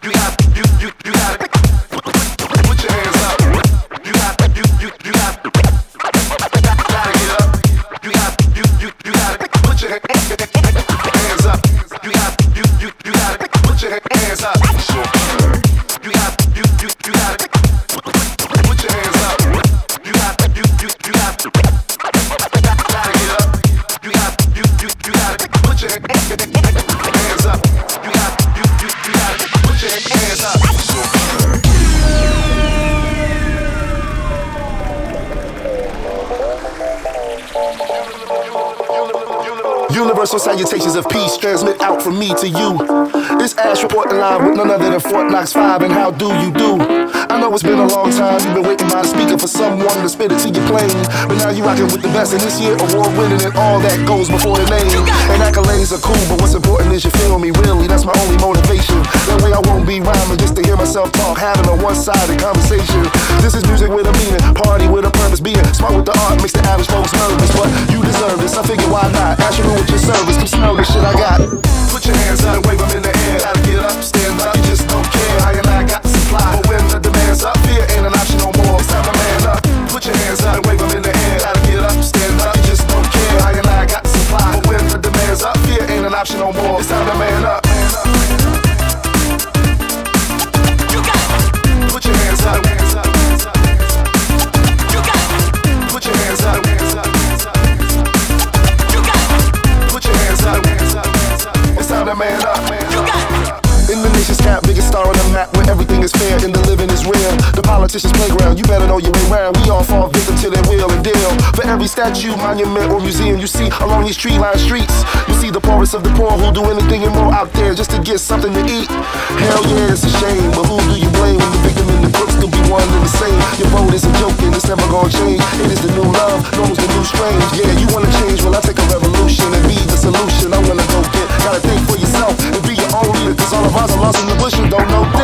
Universal salutations of peace transmit out from me to you. This Ash reporting live with none other than Fort Knox 5, and how do you do? I know it's been a long time, you've been waiting by the speaker for someone to spit it to your plane. But now you rockin' with the best, and this year award winning and all that goes before the name. And accolades are cool, but what's important is you feel me, really, that's my only motivation. That way I won't be rhyming just to hear myself talk, having a one-sided conversation. This is music with a meaning, party with a purpose, being smart with the art makes the average folks nervous. But you deserve this, I figure why not? Ask you with your service, come smell the shit I got. Put your hands up, wave them in the air. Gotta get up, stand up, you just don't care. I and I got the supply, but when the demand's up, fear ain't an option no more. It's time to man up. Put your hands up, wave them in the air. Gotta get up, stand up, you just don't care. I and I got the supply, but when the demand's up, fear ain't an option no more. It's time to man up. You got it. Put your hands up. You got it. Put your hands up. You got it. Put your hands up. It's time to man up. You got it. In the nation's cap, biggest star on the map, where everything is fair and the living is real. The politicians' playground, you better know your way round. We all fall victim to their will and deal. For every statue, monument, or museum you see along these tree-lined streets, you see the poorest of the poor who do anything and more out there just to get something to eat. Hell yeah, it's a shame, but who do you blame when the victim and the crooks could be one and the same? Your vote isn't joking, it's never gonna change. It is the new love, known as the new strange. Yeah, you wanna change, well I take a revolution and be the solution. I wanna go get, gotta think for yourself and be your own leader, cause all of us are lost in the bush and don't know